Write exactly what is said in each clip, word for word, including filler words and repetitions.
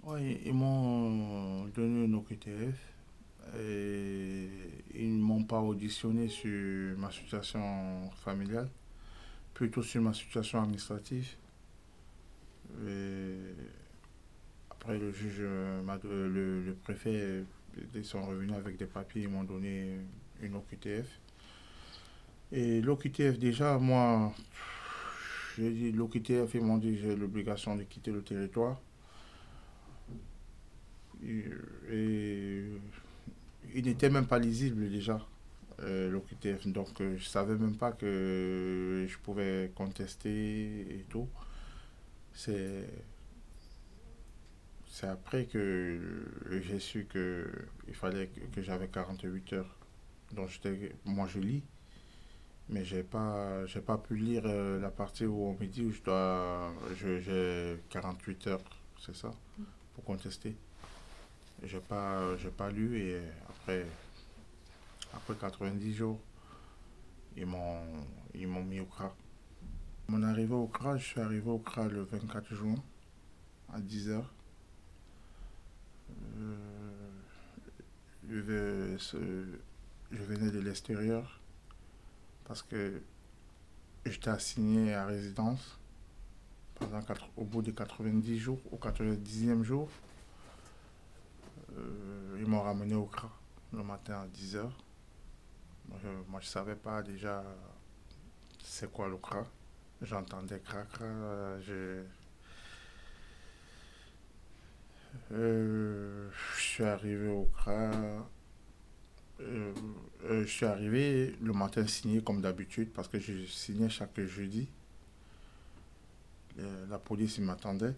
Oui, ils m'ont donné une O Q T F et ils ne m'ont pas auditionné sur ma situation familiale, plutôt sur ma situation administrative. Et après, le juge, euh, m'a- euh, le, le préfet, euh, ils sont revenus avec des papiers, ils m'ont donné une O Q T F. Et l'O Q T F, déjà, moi, j'ai dit l'O Q T F, ils m'ont dit que j'ai l'obligation de quitter le territoire. Et, et il n'était même pas lisible déjà, euh, l'O Q T F. Donc, euh, je savais même pas que je pouvais contester et tout. C'est, c'est après que j'ai su que il fallait que, que j'avais quarante-huit heures. Donc, j'étais, moi, je lis, mais j'ai pas, j'ai pas pu lire euh, la partie où on me dit où je dois, je- j'ai quarante-huit heures, c'est ça, pour contester. J'ai pas, j'ai pas lu et après, après quatre-vingt-dix jours, ils m'ont, ils m'ont mis au C R A. Mon arrivée au C R A, je suis arrivé au C R A le vingt-quatre juin à dix heures. Euh, je, vais- ce- je venais de l'extérieur parce que j'étais assigné à résidence pendant quatre- au bout de quatre-vingt-dix jours, au quatre-vingt-dixième jour. Euh, ils m'ont ramené au C R A le matin à dix heures. Moi, je, moi, je savais pas déjà c'est quoi le C R A. J'entendais C R A, C R A. Je, euh, je suis arrivé au C R A. Euh, euh, je suis arrivé le matin signé comme d'habitude parce que je signais chaque jeudi. Euh, la police m'attendait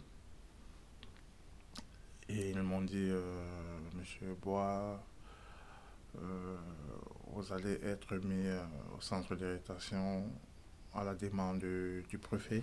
et ils m'ont dit euh, Monsieur Bois, euh, vous allez être mis euh, au centre de rétention à la demande du, du préfet.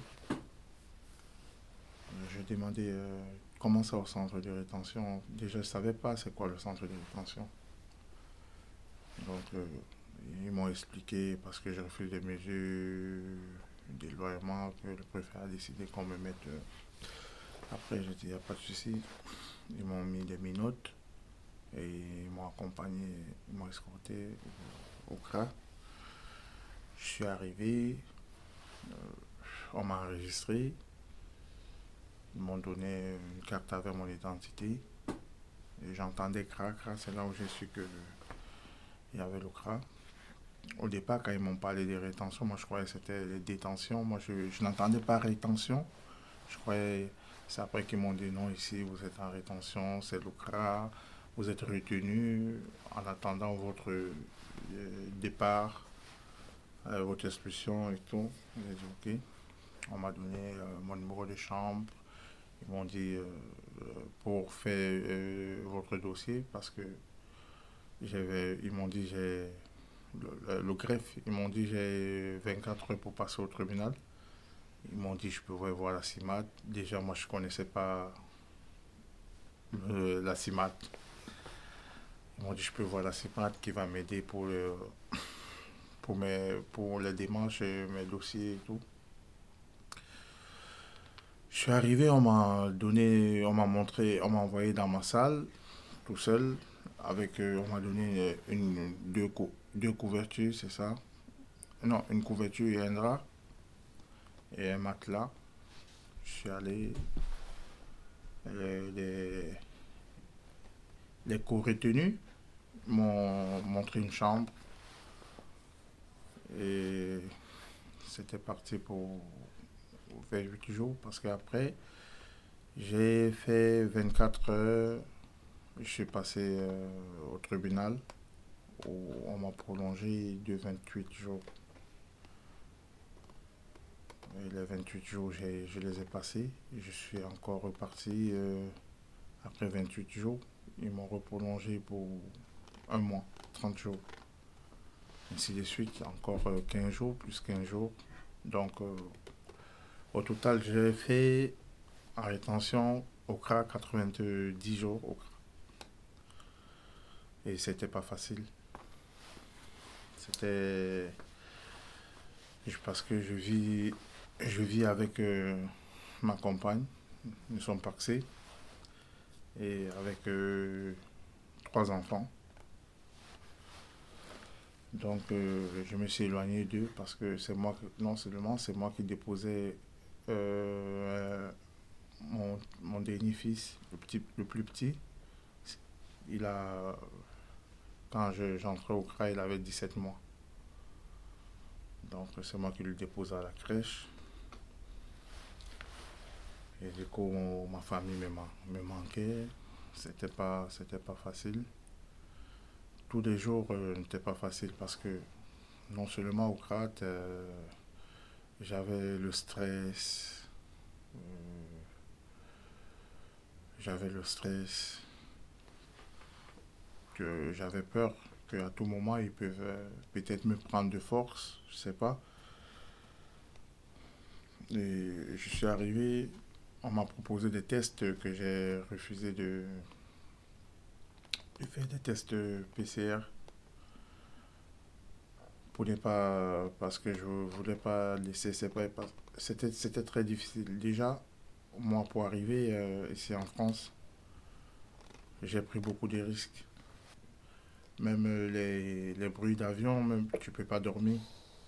Je demandais euh, comment ça au centre de rétention. Déjà, je ne savais pas c'est quoi le centre de rétention. Donc, euh, ils m'ont expliqué parce que j'ai refusé des mesures d'éloignement que le préfet a décidé qu'on me mette. euh, Après, j'ai dit, il n'y a pas de souci. Ils m'ont mis des minotes et ils m'ont accompagné, ils m'ont escorté au C R A. Je suis arrivé, on m'a enregistré, ils m'ont donné une carte avec mon identité. Et j'entendais C R A, C R A, c'est là où j'ai su qu'il y avait le C R A. Au départ, quand ils m'ont parlé des rétentions, moi je croyais que c'était les détentions. Moi je, je n'entendais pas rétention. Je croyais, c'est après qu'ils m'ont dit non, ici vous êtes en rétention, c'est le C R A, vous êtes retenu en attendant votre euh, départ, euh, votre expulsion et tout. J'ai dit ok. On m'a donné euh, mon numéro de chambre. Ils m'ont dit euh, euh, pour faire euh, votre dossier parce que j'avais, ils m'ont dit j'ai le, le greffe, ils m'ont dit j'ai vingt-quatre heures pour passer au tribunal. Ils m'ont dit je pouvais voir la C I M A T. Déjà moi je connaissais pas euh, la C I M A T. Ils m'ont dit je peux voir la C I M A T qui va m'aider pour, le, pour, mes, pour les démarches, mes dossiers et tout. Je suis arrivé, on m'a donné, on m'a montré, on m'a envoyé dans ma salle tout seul avec, euh, on m'a donné une, deux, cou- deux couvertures, c'est ça. Non, une couverture et un drap et un matelas. Je suis allé, les, les, les co-retenus m'ont montré une chambre et c'était parti pour faire huit jours parce qu'après j'ai fait vingt-quatre heures. Je suis passé euh, au tribunal où on m'a prolongé de vingt-huit jours. Et les vingt-huit jours, j'ai- je les ai passés. Je suis encore reparti euh, après vingt-huit jours. Ils m'ont reprolongé pour un mois, trente jours. Ainsi de suite, encore euh, quinze jours, plus quinze jours. Donc, euh, au total, j'ai fait en rétention au C R A quatre-vingt-dix jours. Au C R A. Et c'était pas facile. C'était parce que je vis, je vis avec euh, ma compagne. Nous sommes paxés. et avec euh, trois enfants. Donc euh, je me suis éloigné d'eux parce que c'est moi, que, non seulement c'est moi qui déposais euh, mon, mon dernier fils, le, petit, le plus petit. Il a, quand je, j'entrais au C R A, il avait dix-sept mois. Donc c'est moi qui le dépose à la crèche. Et du coup, mon- ma famille me, man- me manquait. C'était pas, c'était pas facile. Tous les jours euh, n'étaient pas faciles parce que non seulement au C R A T, euh, j'avais le stress, euh, j'avais le stress, que j'avais peur qu'à tout moment ils peuvent euh, peut-être me prendre de force, je sais pas. Et je suis arrivé, on m'a proposé des tests que j'ai refusé de, de faire des tests P C R pour ne pas, parce que je voulais pas laisser, c'est pas, c'était, c'était très difficile. Déjà, moi pour arriver euh, ici en France, j'ai pris beaucoup de risques. Même euh, les, les bruits d'avion, même tu peux pas dormir.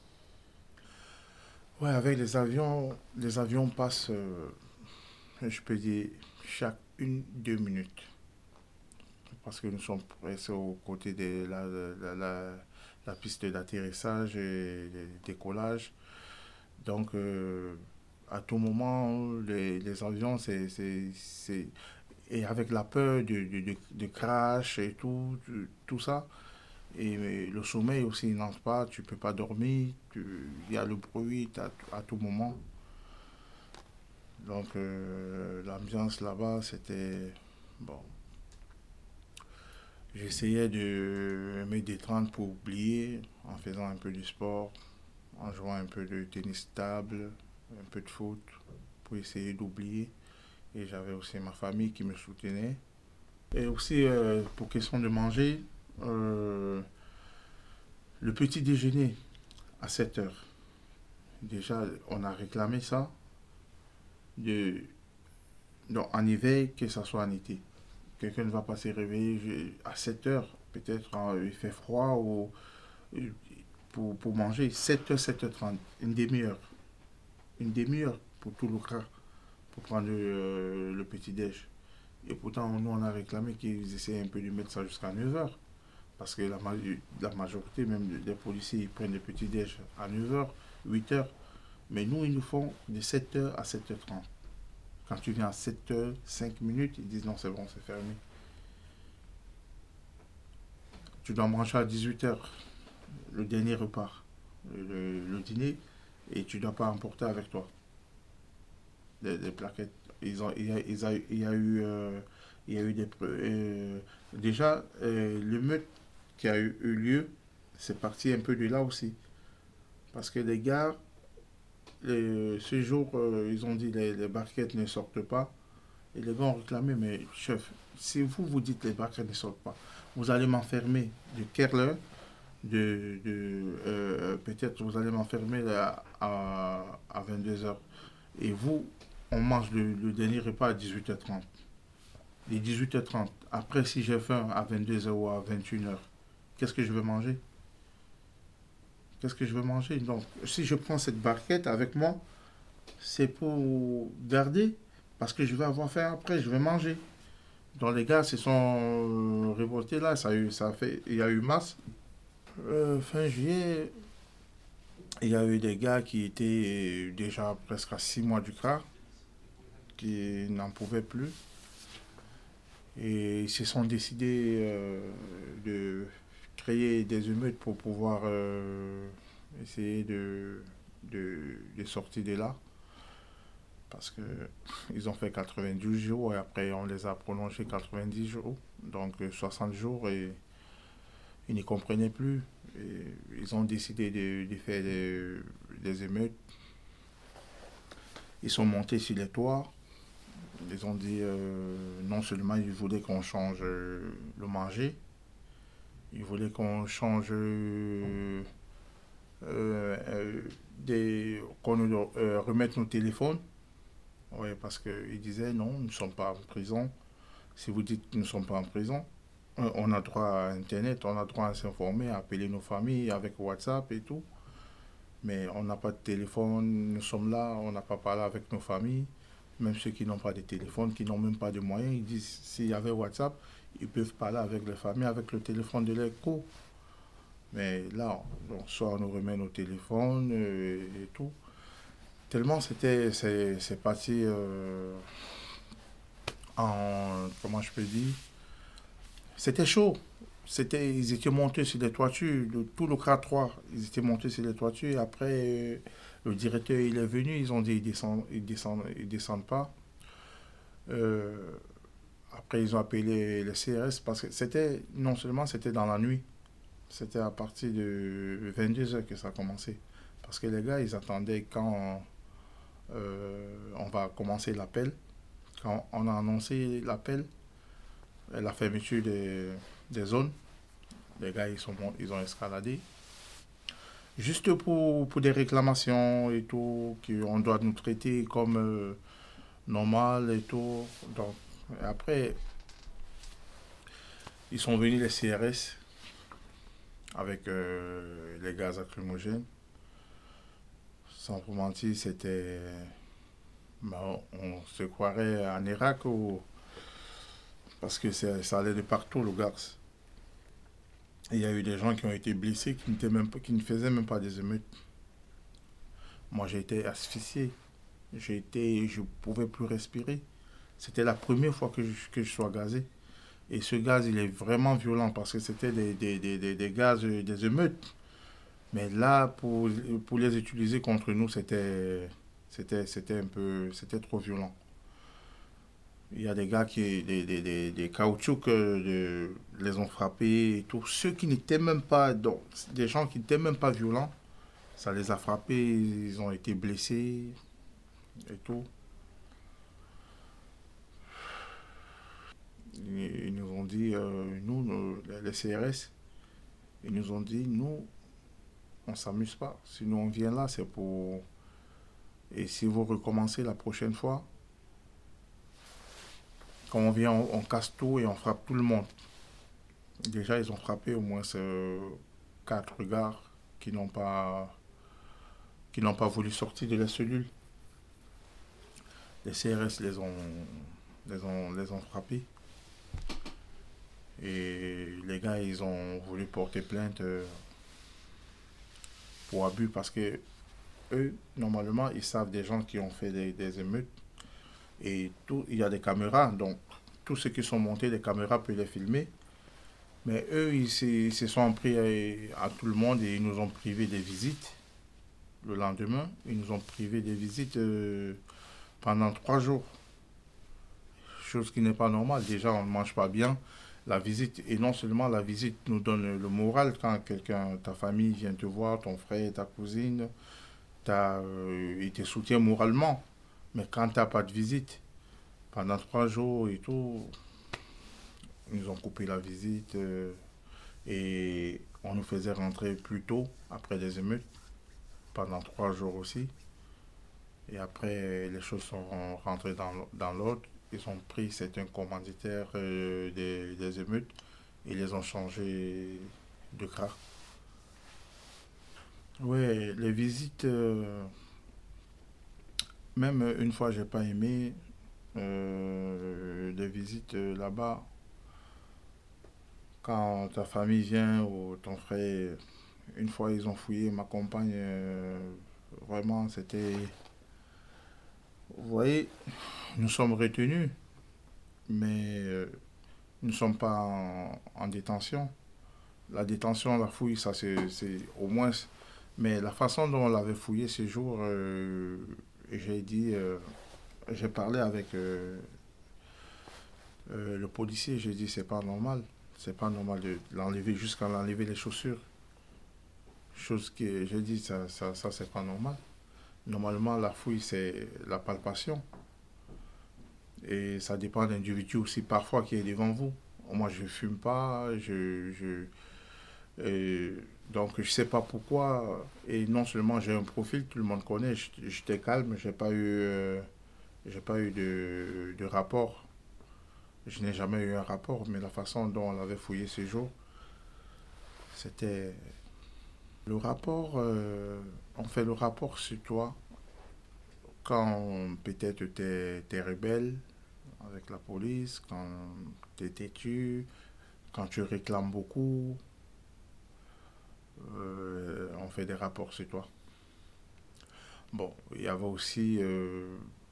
Ouais, avec les avions, les avions passent, euh, je peux dire, chaque une, deux minutes. Parce que nous sommes presque aux côtés de la, la, la, la piste d'atterrissage et de décollage. Donc, euh, à tout moment, les, les avions, c'est, c'est, c'est... Et avec la peur de, de, de, de crash et tout, tout ça, et le sommeil aussi n'entre pas, tu peux pas dormir, il y a le bruit à, à tout moment. Donc euh, l'ambiance là-bas, c'était... Bon, j'essayais de me détendre pour oublier en faisant un peu de sport, en jouant un peu de tennis table, un peu de foot, pour essayer d'oublier. Et j'avais aussi ma famille qui me soutenait. Et aussi, euh, pour question de manger, euh, le petit déjeuner à sept heures. Déjà, on a réclamé ça de, donc, en hiver, que ce soit en été. Quelqu'un ne va pas se réveiller à sept heures, peut-être hein, il fait froid, ou pour, pour manger sept heures, sept heures trente, une demi-heure. Une demi-heure pour tout le cas, pour prendre euh, le petit-déj. Et pourtant, nous, on a réclamé qu'ils essaient un peu de mettre ça jusqu'à neuf heures. Parce que la, la majorité même des policiers, ils prennent le petit-déj à neuf heures, huit heures. Mais nous, ils nous font de sept heures à sept heures trente. Quand tu viens à sept heures cinq minutes, ils disent non, c'est bon, c'est fermé. Tu dois manger à dix-huit heures, le dernier repas, le, le dîner, et tu ne dois pas emporter avec toi des, des plaquettes. Ils ont, il, y a, il, y a, il y a eu, euh, il y a eu des... Euh, déjà, euh, l'émeute qui a eu, eu lieu, c'est parti un peu de là aussi. Parce que les gars, les, ce jour, euh, ils ont dit les, les barquettes ne sortent pas. Et les gars ont réclamé, mais chef, si vous vous dites les barquettes ne sortent pas, vous allez m'enfermer de quelle heure, de, de euh, peut-être vous allez m'enfermer à, à, à vingt-deux heures. Et vous, on mange le, le dernier repas à dix-huit heures trente. Et dix-huit heures trente, après si j'ai faim à vingt-deux heures ou à vingt et une heures, qu'est-ce que je vais manger? Qu'est-ce que je vais manger? Donc, si je prends cette barquette avec moi, c'est pour garder, parce que je vais avoir faim après, je vais manger. Donc les gars se sont euh, révoltés là, ça a eu, ça a fait, il y a eu masse. Euh, fin juillet, il y a eu des gars qui étaient déjà presque à six mois du C R A, qui n'en pouvaient plus. Et ils se sont décidés euh, de créer des émeutes pour pouvoir euh, essayer de, de, de sortir de là. Parce qu'ils ont fait quatre-vingt-douze jours et après on les a prolongés quatre-vingt-dix jours, donc soixante jours, et ils n'y comprenaient plus. Et ils ont décidé de, de faire des, des émeutes. Ils sont montés sur les toits. Ils ont dit euh, non seulement ils voulaient qu'on change euh, le manger, ils voulaient qu'on change euh, euh, des, qu'on nous euh, remette nos téléphones. Ouais, parce qu'ils disaient non, nous ne sommes pas en prison. Si vous dites que nous ne sommes pas en prison, euh, on a droit à Internet, on a droit à s'informer, à appeler nos familles avec WhatsApp et tout. Mais on n'a pas de téléphone, nous sommes là, on n'a pas parlé avec nos familles. Même ceux qui n'ont pas de téléphone, qui n'ont même pas de moyens, ils disent s'il y avait WhatsApp, ils peuvent parler avec les familles, avec le téléphone de leur co. Mais là, on, soit on nous remet nos téléphones euh, et tout. Tellement c'était, c'est, c'est parti euh, en, comment je peux dire, c'était chaud. C'était, ils étaient montés sur les toitures, le- tout le K trois, ils étaient montés sur les toitures. Et après, euh, le directeur, il est venu, ils ont dit, ils descendent, ils descendent, ils descendent pas. Euh, Après, ils ont appelé les C R S parce que c'était, non seulement c'était dans la nuit, c'était à partir de vingt-deux heures que ça a commencé. Parce que les gars, ils attendaient quand euh, on va commencer l'appel. Quand on a annoncé l'appel, la fermeture des, des zones, les gars, ils, sont, ils ont escaladé. Juste pour, pour des réclamations et tout, qu'on doit nous traiter comme euh, normal et tout. Donc, après, ils sont venus les C R S avec euh, les gaz lacrymogènes. Sans vous mentir, c'était. Ben, on se croirait en Irak ou. Parce que ça, ça allait de partout, le gaz. Il y a eu des gens qui ont été blessés qui, n'étaient même pas, qui ne faisaient même pas des émeutes. Moi, j'ai été asphyxié. J'ai été, je ne pouvais plus respirer. C'était la première fois que je, que je sois gazé. Et ce gaz, il est vraiment violent parce que c'était des, des, des, des, des gaz, euh, des émeutes. Mais là, pour, pour les utiliser contre nous, c'était, c'était, c'était un peu, c'était trop violent. Il y a des gars qui, des, des, des, des caoutchoucs, euh, de- les ont frappés et tout. Ceux qui n'étaient même pas, donc, des gens qui n'étaient même pas violents, ça les a frappés, ils ont été blessés et tout. Ils, ils nous ont dit, euh, nous, nous, les C R S, ils nous ont dit, nous, on s'amuse pas. Si nous on vient là, c'est pour. Et si vous recommencez la prochaine fois, quand on vient, on, on casse tout et on frappe tout le monde. Déjà, ils ont frappé au moins euh, quatre gars qui n'ont pas, qui n'ont pas voulu sortir de la cellule. Les C R S les ont, les ont, les ont frappés. Et les gars, ils ont voulu porter plainte euh, pour abus parce que eux, normalement, ils savent des gens qui ont fait des, des émeutes. Et tout, il y a des caméras, donc tous ceux qui sont montés, les caméras peuvent les filmer. Mais eux, ils se, ils se sont pris à, à tout le monde et ils nous ont privé des visites. Le lendemain, ils nous ont privé des visites euh, pendant trois jours. Chose qui n'est pas normale. Déjà, on ne mange pas bien. La visite, et non seulement la visite nous donne le moral quand quelqu'un, ta famille vient te voir, ton frère, ta cousine, t'as, euh, il te soutient moralement. Mais quand tu n'as pas de visite, pendant trois jours et tout, ils nous ont coupé la visite euh, et on nous faisait rentrer plus tôt après les émeutes, pendant trois jours aussi. Et après, les choses sont rentrées dans, dans l'ordre. Ils ont pris certains commanditaires euh, des, des émeutes et les ont changés de gras. Oui, les visites, euh, même une fois, j'ai pas aimé euh, les visites euh, là-bas. Quand ta famille vient ou ton frère, une fois ils ont fouillé ma compagne, euh, vraiment c'était. Vous voyez, nous sommes retenus, mais euh, nous ne sommes pas en, en détention. La détention, la fouille, ça c'est c'est au moins. Mais la façon dont on l'avait fouillé ce jour, euh, j'ai dit, euh, j'ai parlé avec euh, euh, le policier, j'ai dit c'est pas normal. C'est pas normal de l'enlever jusqu'à l'enlever les chaussures. Chose que j'ai dit, ça, ça, ça c'est pas normal. Normalement, la fouille, c'est la palpation. Et ça dépend de l'individu aussi, parfois, qui est devant vous. Moi, je fume pas, je, je, et donc je sais pas pourquoi. Et non seulement j'ai un profil, tout le monde connaît, j'étais calme, j'ai pas eu, euh, j'ai pas eu de, de rapport. Je n'ai jamais eu un rapport, mais la façon dont on avait fouillé ce jour, c'était... Le rapport, euh, on fait le rapport sur toi quand peut-être tu es rebelle avec la police, quand tu es têtu, quand tu réclames beaucoup, euh, on fait des rapports sur toi. Bon, il y avait aussi, euh,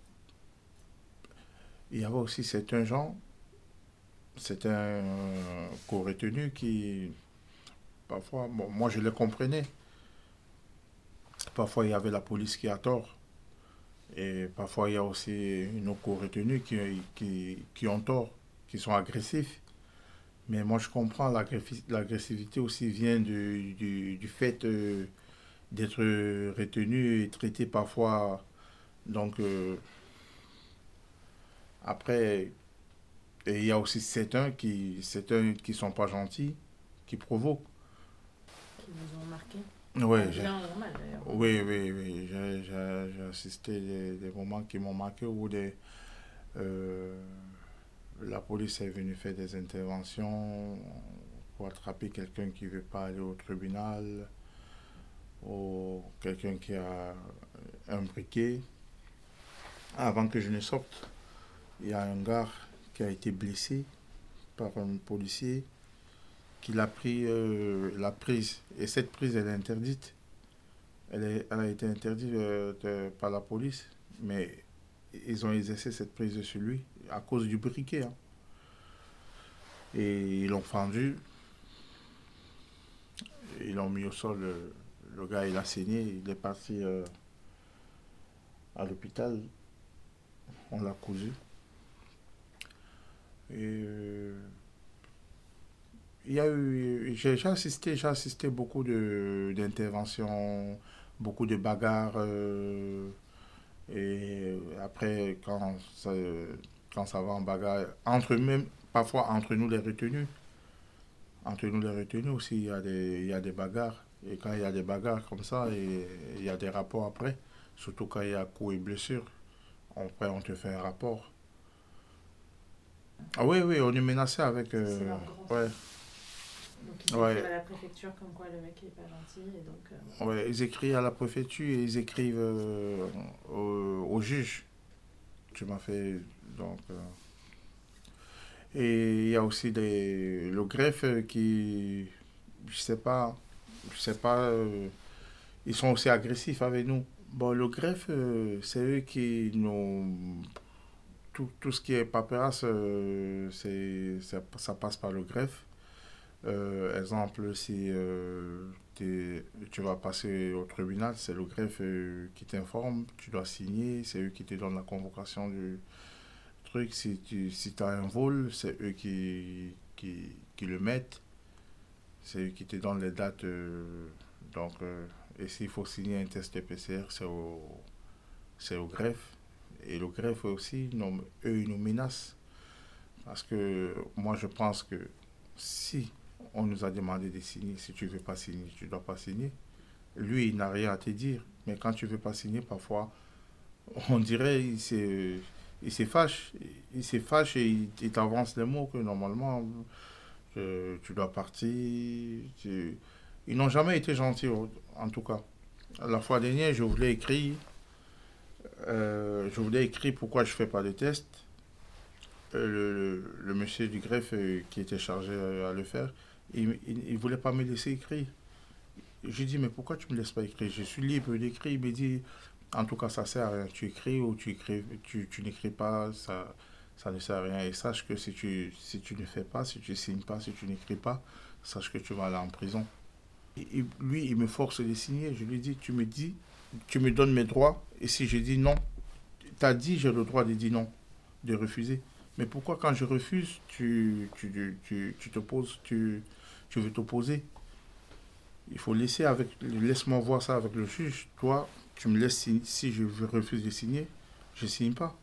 il y avait aussi certains gens, certains euh, co-retenus qui, parfois, bon, moi je les comprenais. Parfois il y avait la police qui a tort. Et parfois il y a aussi nos co-retenus qui, qui, qui ont tort, qui sont agressifs. Mais moi je comprends, l'agressivité aussi vient du, du, du fait euh, d'être retenu et traité parfois. Donc euh, après, et il y a aussi certains qui certains qui sont pas gentils, qui provoquent. Qui vous ont marqué. Oui, Pas j'ai, bien normal d'ailleurs. oui, oui, oui. J'ai, j'ai, j'ai assisté des, des moments qui m'ont marqué où des, euh, la police est venue faire des interventions pour attraper quelqu'un qui ne veut pas aller au tribunal ou quelqu'un qui a un briquet. Avant que je ne sorte, il y a un gars qui a été blessé par un policier qui l'a pris euh, la prise. Et cette prise, elle est interdite. Elle, est, elle a été interdite euh, de, par la police. Mais ils ont exercé cette prise sur lui à cause du briquet. Hein. Et ils l'ont fendu. Ils l'ont mis au sol. Le, le gars, il a saigné. Il est parti euh, à l'hôpital. On l'a cousu. Et euh, il y a eu, j'ai, j'ai assisté, j'ai assisté beaucoup de, d'interventions, beaucoup de bagarres. Euh, et après, quand ça, quand ça va en bagarre, entre même, parfois entre nous les retenus, entre nous les retenus aussi, il y a des, il y a des bagarres. Et quand il y a des bagarres comme ça, et, il y a des rapports après, surtout quand il y a coups et blessures, après on te fait un rapport. Ah oui, oui, on est menacé avec... C'est Euh, leur grand ouais, truc. Donc ils ouais. écrivent à la préfecture comme quoi le mec est pas gentil et donc. Euh... Ouais, ils écrivent à la préfecture et ils écrivent euh, au, au juge. Tu m'as fait donc. Euh, et il y a aussi des, le greffe qui, je sais pas, je sais pas, euh, ils sont aussi agressifs avec nous. Bon, le greffe, euh, c'est eux qui nous, tout, tout ce qui est paperasse, euh, c'est, ça, ça passe par le greffe. Euh, exemple, si euh, t'es- tu vas passer au tribunal, c'est le greffe euh, qui t'informe, tu dois signer, c'est eux qui te donnent la convocation du truc. Si tu si as un vol, c'est eux qui, qui, qui le mettent, c'est eux qui te donnent les dates. Euh, donc, euh, et s'il faut signer un test P C R, c'est au, c'est au greffe. Et le greffe aussi, non, eux, ils nous menacent. Parce que moi, je pense que si on nous a demandé de signer, si tu ne veux pas signer, tu ne dois pas signer. Lui, il n'a rien à te dire. Mais quand tu ne veux pas signer, parfois, on dirait il s'est, il s'est fâche. Il s'est fâche et il, il t'avance les mots que normalement, que tu dois partir. Tu... Ils n'ont jamais été gentils, en tout cas. La fois dernière, je voulais écrire, euh, je voulais écrire pourquoi je ne fais pas de test. Euh, le, le, monsieur du greffe euh, qui était chargé euh, à le faire, il ne voulait pas me laisser écrire. Je lui dis, mais pourquoi tu ne me laisses pas écrire? Je suis libre d'écrire. Il me dit, en tout cas, ça ne sert à rien. Tu écris ou tu, écris, tu, tu n'écris pas, ça, ça ne sert à rien. Et sache que si tu, si tu ne fais pas, si tu ne signes pas, si tu n'écris pas, sache que tu vas aller en prison. Et lui, il me force de signer. Je lui dis, tu me dis, tu me donnes mes droits. Et si je dis non, tu as dit, j'ai le droit de dire non, de refuser. Mais pourquoi quand je refuse, tu, tu, tu, tu, tu t'opposes, tu, tu veux t'opposer? Il faut laisser avec, laisse-moi voir ça avec le juge. Toi, tu me laisses signer. Si je refuse de signer, je ne signe pas.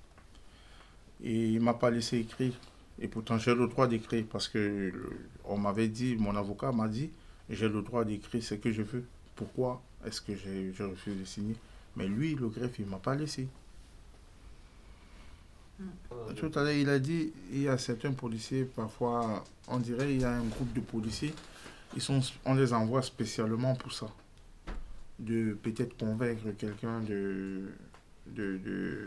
Et il ne m'a pas laissé écrire. Et pourtant, j'ai le droit d'écrire parce que on m'avait dit, mon avocat m'a dit, j'ai le droit d'écrire ce que je veux. Pourquoi est-ce que je refuse de signer? Mais lui, le greffe, il ne m'a pas laissé. Mm. Tout à l'heure, il a dit, il y a certains policiers, parfois, on dirait, il y a un groupe de policiers, ils sont, on les envoie spécialement pour ça. De peut-être convaincre quelqu'un de, de, de,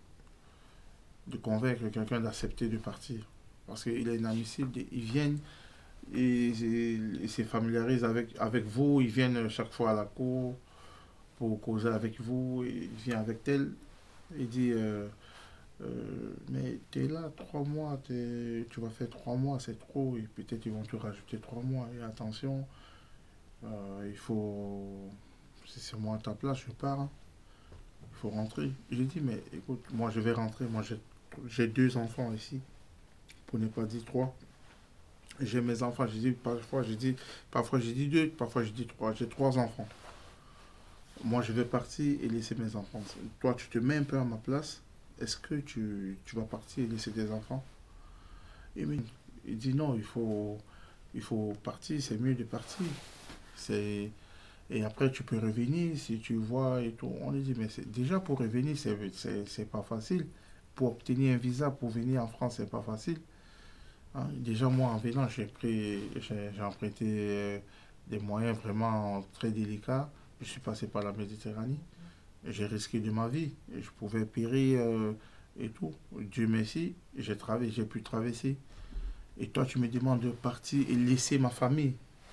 de convaincre quelqu'un d'accepter de partir. Parce qu'il est inadmissible. Ils viennent, et, et, ils se familiarisent avec, avec vous, ils viennent chaque fois à la cour pour causer avec vous, il vient avec tel, il dit... Euh, Euh, mais tu es là trois mois, t'es- tu vas faire trois mois, c'est trop, et peut-être ils vont te rajouter trois mois. Et attention, euh, il faut. Si c'est moi à ta place, je pars, hein. Il faut rentrer. J'ai dit, mais écoute, moi je vais rentrer, moi j'ai j'ai deux enfants ici, pour ne pas dire trois. J'ai mes enfants, j'ai dit, parfois j'ai dit, parfois j'ai dit deux, parfois j'ai dit trois, j'ai trois enfants. Moi je vais partir et laisser mes enfants. Toi tu te mets un peu à ma place, est-ce que tu, tu vas partir et laisser tes enfants? Et mais, il dit non, il faut, il faut partir, c'est mieux de partir. C'est, et après, tu peux revenir si tu vois et tout. On lui dit, mais c'est, déjà pour revenir, c'est, c'est, c'est pas facile. Pour obtenir un visa pour venir en France, c'est pas facile. Hein. Déjà, moi, en venant, j'ai, pris, j'ai, j'ai emprunté euh, des moyens vraiment très délicats. Je suis passé par la Méditerranée. J'ai risqué de ma vie. Et je pouvais périr euh, et tout. Dieu merci, j'ai, traversé, j'ai pu traverser. Et toi, tu me demandes de partir et laisser ma famille.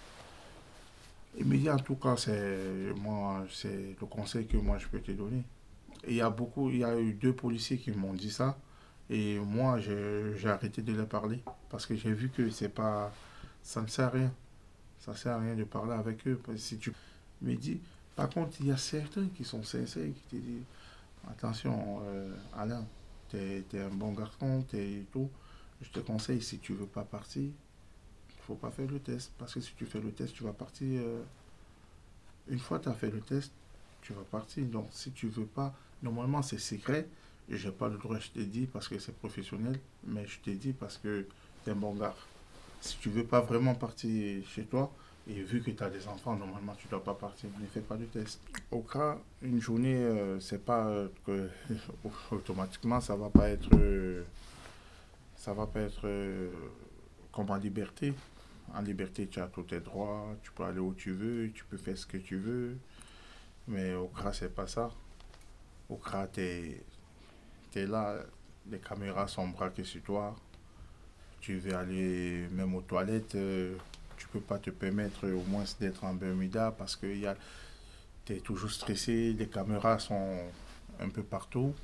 Il me dit, en tout cas, c'est, moi, c'est le conseil que moi, je peux te donner. Et il y a beaucoup, il y a eu deux policiers qui m'ont dit ça. Et moi, j'ai, j'ai arrêté de leur parler. Parce que j'ai vu que c'est pas, ça ne sert à rien. Ça ne sert à rien de parler avec eux. Parce que si tu me dis, par contre, il y a certains qui sont sincères, qui te disent, attention, euh, Alain, t'es, t'es un bon garçon, t'es tout. Je te conseille, si tu veux pas partir, il ne faut pas faire le test. Parce que si tu fais le test, tu vas partir. Euh, une fois que tu as fait le test, tu vas partir. Donc, si tu veux pas, normalement, c'est secret. Je n'ai pas le droit, je te dis, parce que c'est professionnel. Mais je te dis parce que tu es un bon gars. Si tu veux pas vraiment partir chez toi, et vu que tu as des enfants, normalement, tu ne dois pas partir. Ne fais pas de test. Au cas, une journée, euh, c'est pas euh, que automatiquement, ça va pas être. Euh, ça va pas être euh, comme en liberté. En liberté, tu as tous tes droits, tu peux aller où tu veux, tu peux faire ce que tu veux. Mais au C R A, c'est pas ça. Au C R A, t'es es là, les caméras sont braquées sur toi. Tu veux aller même aux toilettes, euh, tu peux pas te permettre au moins d'être en Bermuda parce que tu es toujours stressé, les caméras sont un peu partout.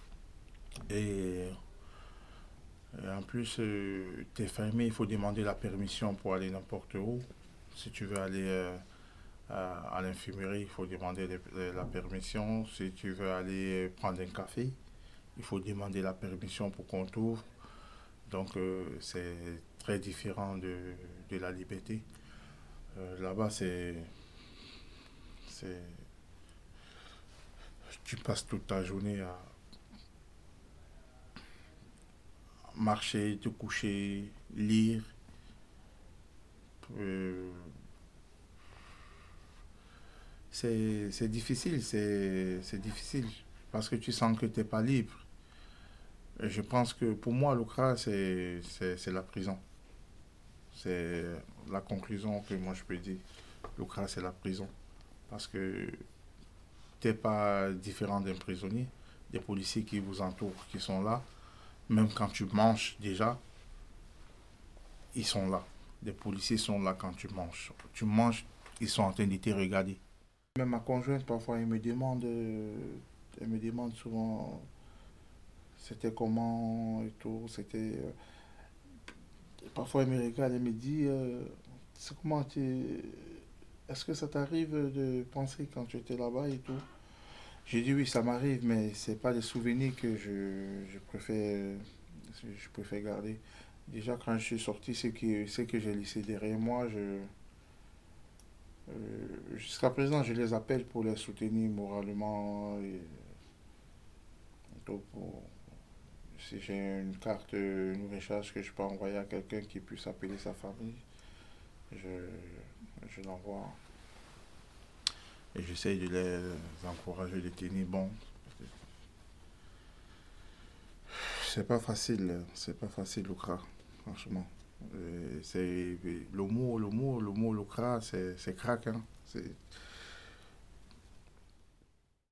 Et, et en plus, euh, tu es fermé, il faut demander la permission pour aller n'importe où. Si tu veux aller euh, à, à l'infirmerie, il faut demander les- la permission. Si tu veux aller prendre un café, il faut demander la permission pour qu'on t'ouvre. Donc, euh, c'est très différent de, de la liberté. Euh, là-bas, c'est, c'est. Tu passes toute ta journée à marcher, te coucher, lire. Euh, c'est, c'est difficile, c'est, c'est difficile. Parce que tu sens que tu n'es pas libre. Et je pense que pour moi, le C R A, c'est, c'est, c'est la prison. C'est la conclusion que moi je peux dire. Le C R A, c'est la prison. Parce que tu n'es pas différent d'un prisonnier. Des policiers qui vous entourent, qui sont là. Même quand tu manges déjà, ils sont là. Des policiers sont là quand tu manges. Tu manges, ils sont en train de te regarder. Même ma conjointe, parfois, elle me demande, euh, elle me demande souvent, c'était comment et tout. C'était, euh, parfois, elle me regarde, elle me dit, euh, c'est comment tu, est-ce que ça t'arrive de penser quand tu étais là-bas et tout? J'ai dit oui, ça m'arrive, mais c'est pas des souvenirs que je, je préfère, je préfère garder. Déjà, quand je suis sorti, c'est que, c'est que j'ai laissé derrière moi. Je, euh, jusqu'à présent, je les appelle pour les soutenir moralement. Et, donc, pour- si j'ai une carte, une recharge que je peux envoyer à quelqu'un qui puisse appeler sa famille, je, je l'envoie. Et j'essaye de les encourager, de tenir bon. c'est pas facile, c'est pas facile, Lucra, franchement. Euh, c'est, le mot, le mot, le mot, Lucra, c'est, c'est crack, hein. C'est,